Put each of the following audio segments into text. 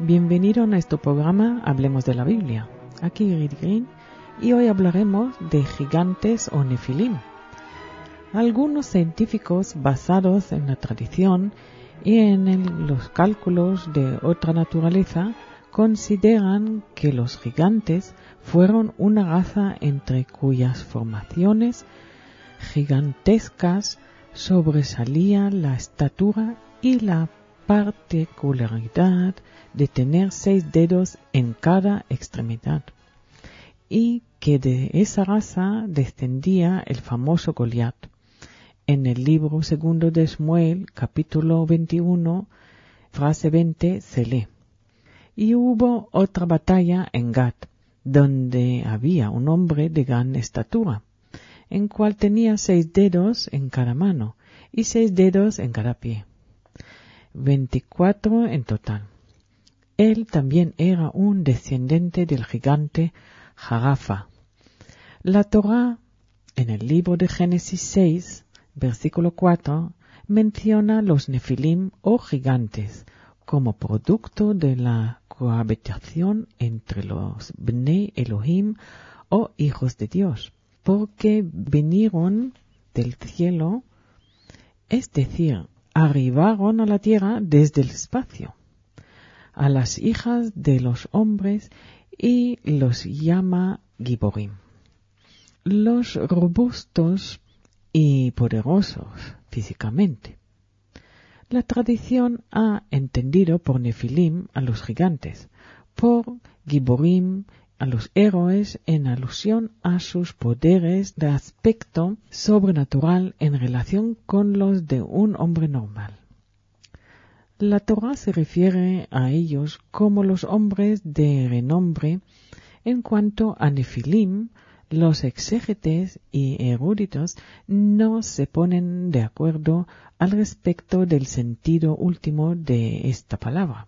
Bienvenido a nuestro programa Hablemos de la Biblia. Aquí Irid Green y hoy hablaremos de gigantes o nefilim. Algunos científicos basados en la tradición y en los cálculos de otra naturaleza consideran que los gigantes fueron una raza entre cuyas formaciones gigantescas sobresalía la estatura y la particularidad de tener 6 dedos en cada extremidad, y que de esa raza descendía el famoso Goliat. En el libro segundo de Samuel, capítulo 21, frase 20, se lee: y hubo otra batalla en Gat, donde había un hombre de gran estatura, en cual tenía 6 dedos en cada mano y 6 dedos en cada pie, 24 en total. Él también era un descendiente del gigante Jarafa. La Torá, en el libro de Génesis 6, versículo 4, menciona los nefilim o gigantes como producto de la cohabitación entre los Bnei Elohim o hijos de Dios, porque vinieron del cielo, es decir, arribaron a la tierra desde el espacio, a las hijas de los hombres, y los llama Giborim. Los robustos y poderosos físicamente. La tradición ha entendido por nefilim a los gigantes, por Giborim a los héroes en alusión a sus poderes de aspecto sobrenatural en relación con los de un hombre normal. La Torá se refiere a ellos como los hombres de renombre. En cuanto a nefilim, los exégetes y eruditos no se ponen de acuerdo al respecto del sentido último de esta palabra.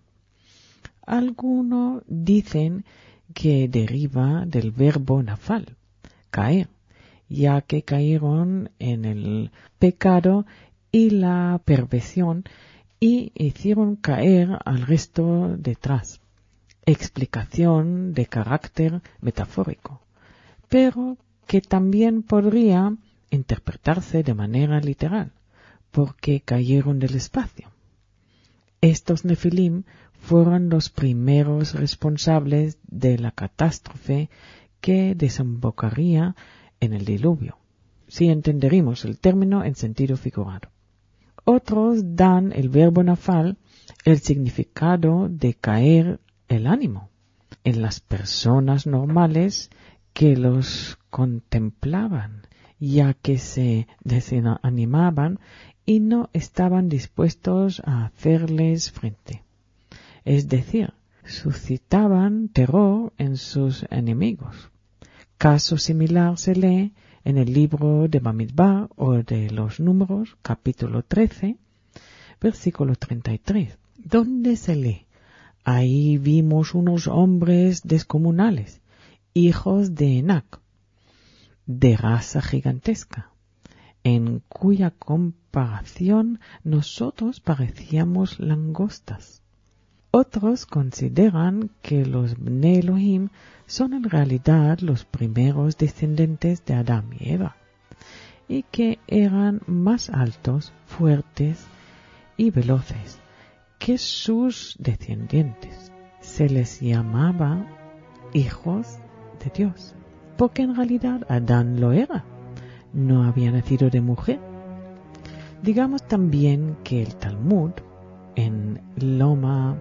Algunos dicen que deriva del verbo nafal, caer, ya que cayeron en el pecado y la perversión y hicieron caer al resto detrás. Explicación de carácter metafórico, pero que también podría interpretarse de manera literal, porque cayeron del espacio. Estos nefilim fueron los primeros responsables de la catástrofe que desembocaría en el diluvio, si entenderíamos el término en sentido figurado. Otros dan el verbo nafal el significado de caer el ánimo en las personas normales que los contemplaban, ya que se desanimaban y no estaban dispuestos a hacerles frente. Es decir, suscitaban terror en sus enemigos. Caso similar se lee en el libro de Bamidbar o de los Números, capítulo 13, versículo 33, donde se lee: ahí vimos unos hombres descomunales, hijos de Enac, de raza gigantesca, en cuya comparación nosotros parecíamos langostas. Otros consideran que los Bnei Elohim son en realidad los primeros descendientes de Adán y Eva, y que eran más altos, fuertes y veloces que sus descendientes. Se les llamaba hijos de Dios, porque en realidad Adán lo era, no había nacido de mujer. Digamos también que el Talmud, en Loma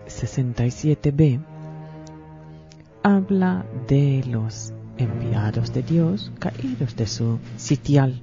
67b, habla de los enviados de Dios caídos de su sitial.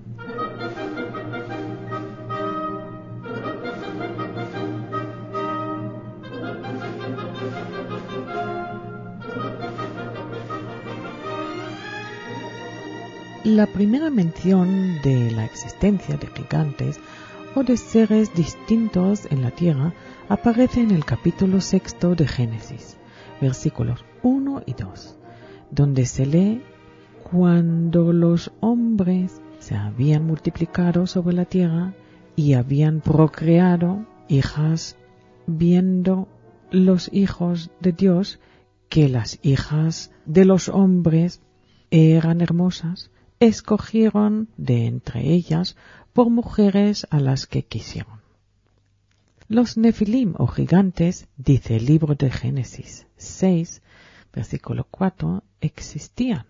La primera mención de la existencia de gigantes o de seres distintos en la tierra aparece en el capítulo 6 de Génesis, versículos 1 y 2, donde se lee: cuando los hombres se habían multiplicado sobre la tierra y habían procreado hijas, viendo los hijos de Dios que las hijas de los hombres eran hermosas, escogieron de entre ellas por mujeres a las que quisieron. Los nefilim o gigantes, dice el libro de Génesis 6, versículo 4, existían.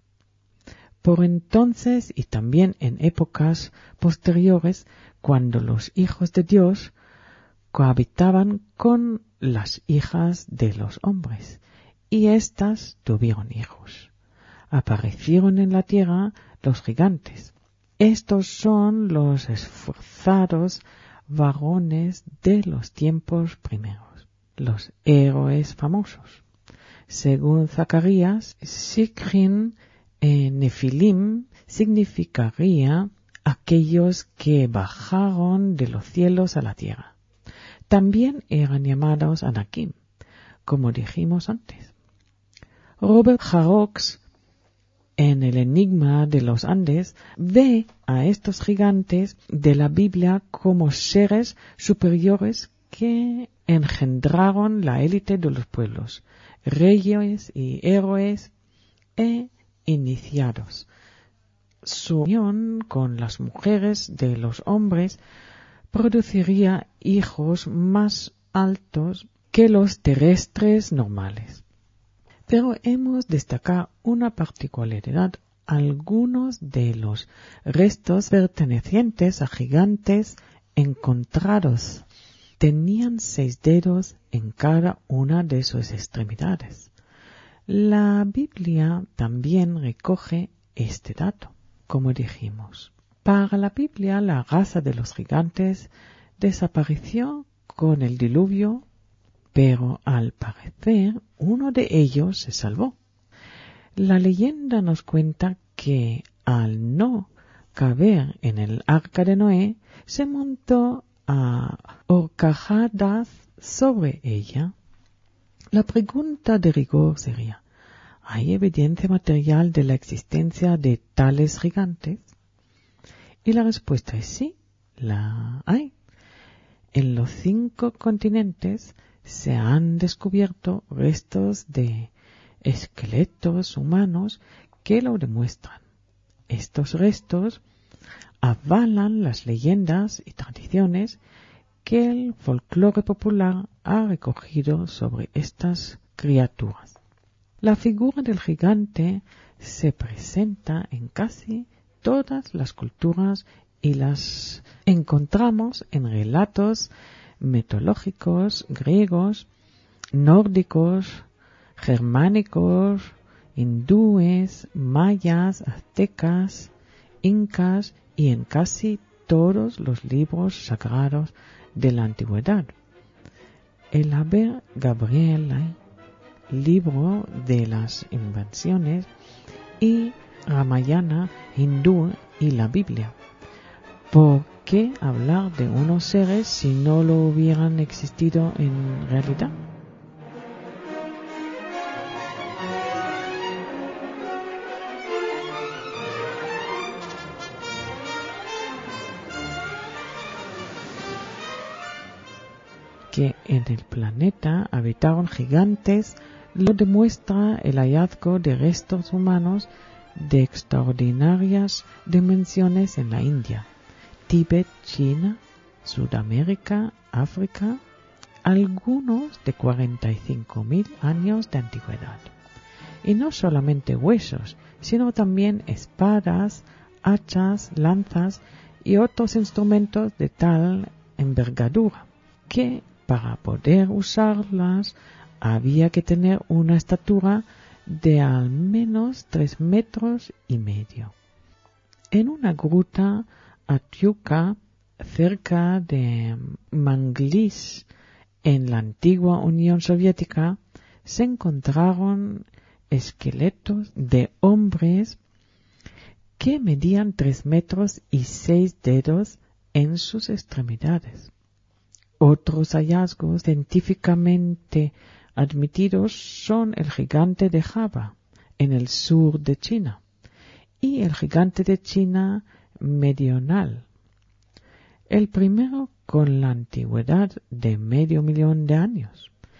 Por entonces y también en épocas posteriores, cuando los hijos de Dios cohabitaban con las hijas de los hombres, y éstas tuvieron hijos. Aparecieron en la tierra los gigantes. Estos son los esforzados varones de los tiempos primeros, los héroes famosos. Según Zacarías, Sikrin Nefilim significaría aquellos que bajaron de los cielos a la tierra. También eran llamados Anakim, como dijimos antes. Robert Hauroks, en el Enigma de los Andes, ve a estos gigantes de la Biblia como seres superiores que engendraron la élite de los pueblos, reyes y héroes iniciados. Su unión con las mujeres de los hombres produciría hijos más altos que los terrestres normales. Pero hemos destacado una particularidad. Algunos de los restos pertenecientes a gigantes encontrados tenían 6 dedos en cada una de sus extremidades. La Biblia también recoge este dato, como dijimos. Para la Biblia, la raza de los gigantes desapareció con el diluvio, pero al parecer uno de ellos se salvó. La leyenda nos cuenta que al no caber en el arca de Noé, se montó a horcajadas sobre ella. La pregunta de rigor sería: ¿hay evidencia material de la existencia de tales gigantes? Y la respuesta es sí, la hay. En los 5 continentes se han descubierto restos de esqueletos humanos que lo demuestran. Estos restos avalan las leyendas y tradiciones que el folclore popular ha recogido sobre estas criaturas. La figura del gigante se presenta en casi todas las culturas y las encontramos en relatos mitológicos griegos, nórdicos, germánicos, hindúes, mayas, aztecas, incas y en casi todos los libros sagrados de la antigüedad. El Haber Gabriel, libro de las invenciones, y Ramayana hindú y la Biblia. ¿Por qué hablar de unos seres si no lo hubieran existido en realidad? Que en el planeta habitaron gigantes lo demuestra el hallazgo de restos humanos de extraordinarias dimensiones en la India, Tíbet, China, Sudamérica, África, algunos de 45.000 años de antigüedad. Y no solamente huesos, sino también espadas, hachas, lanzas y otros instrumentos de tal envergadura que para poder usarlas había que tener una estatura de al menos 3,5 metros. En una gruta Atyuca, cerca de Manglís, en la antigua Unión Soviética, se encontraron esqueletos de hombres que medían 3 metros y 6 dedos en sus extremidades. Otros hallazgos científicamente admitidos son el gigante de Java, en el sur de China, y el gigante de China meridional. El primero con la antigüedad de 500,000 de años,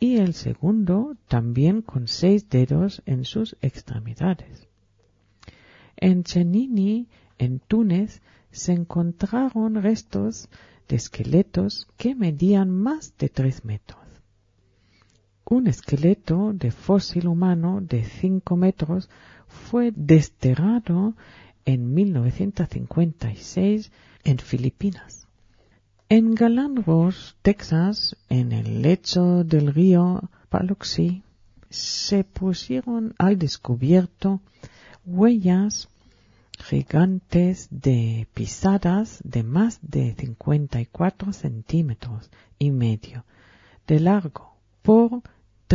y el segundo también con 6 dedos en sus extremidades. En Chenini, en Túnez, se encontraron restos de esqueletos que medían más de 3 metros. Un esqueleto de fósil humano de 5 metros fue desterrado en 1956 en Filipinas. En Galan Ross, Texas, en el lecho del río Paluxy, se pusieron al descubierto huellas gigantes de pisadas de más de 54 centímetros y medio de largo por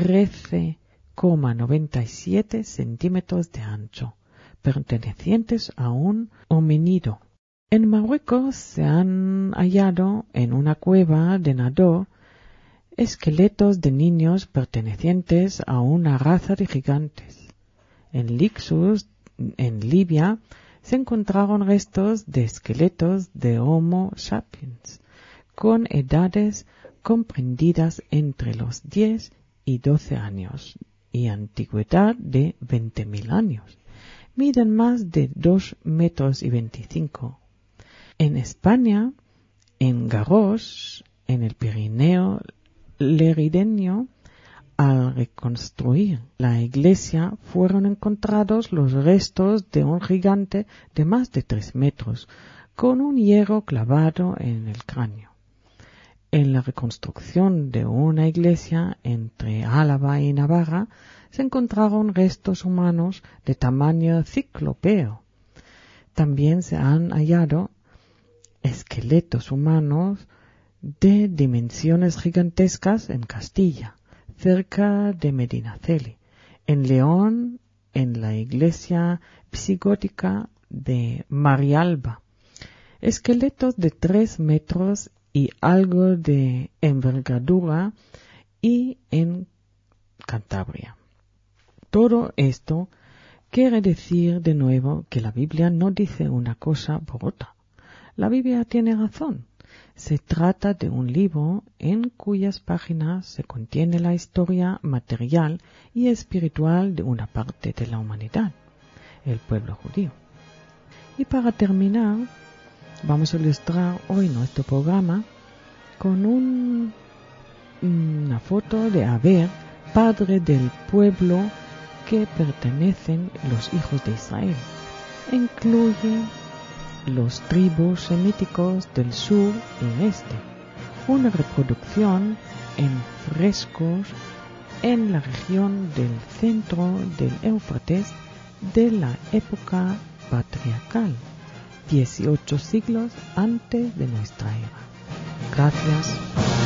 13,97 centímetros de ancho, pertenecientes a un homínido. En Marruecos se han hallado en una cueva de Nador esqueletos de niños pertenecientes a una raza de gigantes. En Lixus, en Libia, se encontraron restos de esqueletos de Homo sapiens, con edades comprendidas entre los 10 y 12 años y antigüedad de 20.000 años. Miden más de 2,25 metros. En España, en Garros, en el Pirineo lerideño, al reconstruir la iglesia fueron encontrados los restos de un gigante de más de 3 metros, con un hierro clavado en el cráneo. En la reconstrucción de una iglesia entre Álava y Navarra se encontraron restos humanos de tamaño ciclopeo. También se han hallado esqueletos humanos de dimensiones gigantescas en Castilla, cerca de Medinaceli, en León, en la iglesia visigótica de Marialba, esqueletos de 3 metros y algo de envergadura, y en Cantabria. Todo esto quiere decir de nuevo que la Biblia no dice una cosa por otra. La Biblia tiene razón. Se trata de un libro en cuyas páginas se contiene la historia material y espiritual de una parte de la humanidad, el pueblo judío. Y para terminar, vamos a ilustrar hoy nuestro programa con una foto de Aver, padre del pueblo que pertenecen los hijos de Israel. Incluye los tribus semíticos del sur y este, una reproducción en frescos en la región del centro del Éufrates de la época patriarcal, 18 siglos antes de nuestra era. Gracias.